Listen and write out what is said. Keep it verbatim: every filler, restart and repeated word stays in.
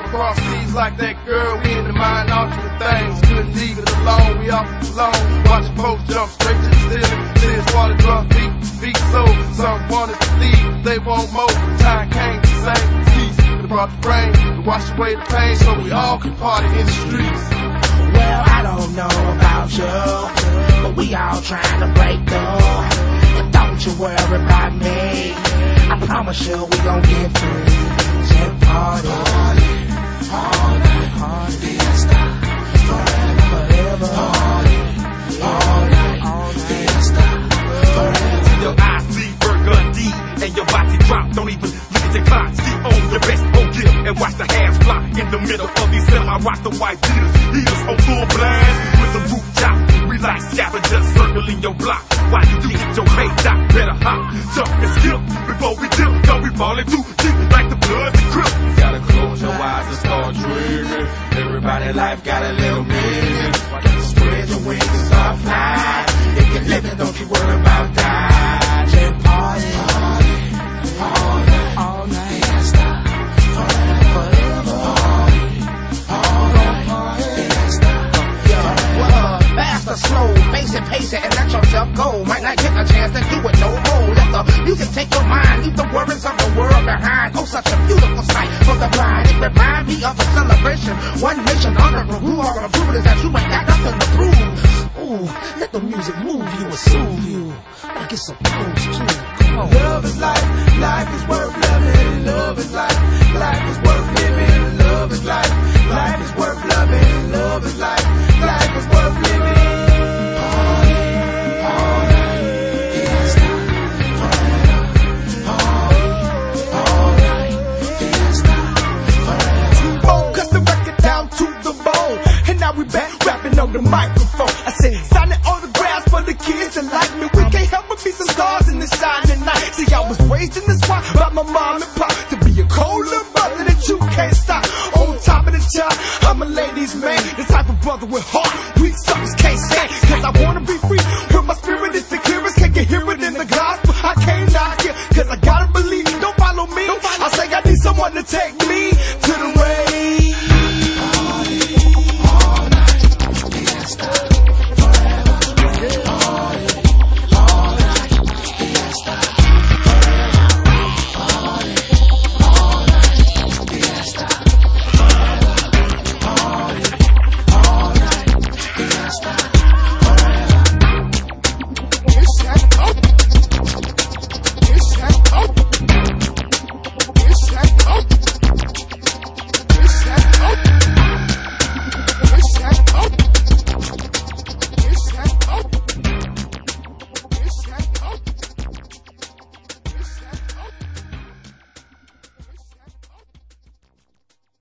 across seas like that girl. We in the mind altering things. Couldn't leave it alone. We off alone. Watch post jump straight to the ceiling. Tears water drunk feet, feet so. Some wanted to leave, they want more. Time came to save peace. It brought the rain to wash away the pain, so we all can party in the streets. Well, I don't know about you, but we all trying to break through. And don't you worry about me, I promise you we gon' get free. Just party, party, all night, party, fiesta, forever, forever, party, all night, fiesta, forever. Your eyes see burgundy and your body drop. Don't even look at your clock. See on your best whole gear and watch the hands fly in the middle of these semi rock the white beaters. Heaters on full blast with the rooftop. Relax, scavengers circling your block. While you do get your pay doc, better hop, jump and skip before we dip. Don't be falling too deep like the blood and grip. You gotta close your eyes and start dreaming. Everybody life got a little meaning. Why don't you spread your wings and start flying? If you're living, don't you worry about dying. Just party, party, all night, all night, fiesta, forever, forever, party, all night, fiesta, forever. Fast or slow, face it, pace it, and let yourself go. Might not get a chance to do it no more. Let the music take your mind, leave the worries of the world behind. Oh, such a beautiful sight for the blind. It reminds me of a celebration. One nation under a rule. All the proof is that you ain't got nothing to prove. Ooh, let the music move you and soothe you. Like it's supposed to. Come on. Love is life, life is worth loving. Love is life, life is worth living. Love is life, life is worth loving. Love is life, life is worth living. We back rapping on the microphone. I said, signing autographs for the kids that like me. We can't help but be some stars in the shining night. See, I was raised in the spot by my mom and pop to be a cold little brother that you can't stop. On top of the chart, I'm a ladies' man, the type of brother with heart weak suckers can't stand. Cause I wanna be free, when my spirit is the clearest. Can't get hear it in the gospel, I can't knock it, cause I gotta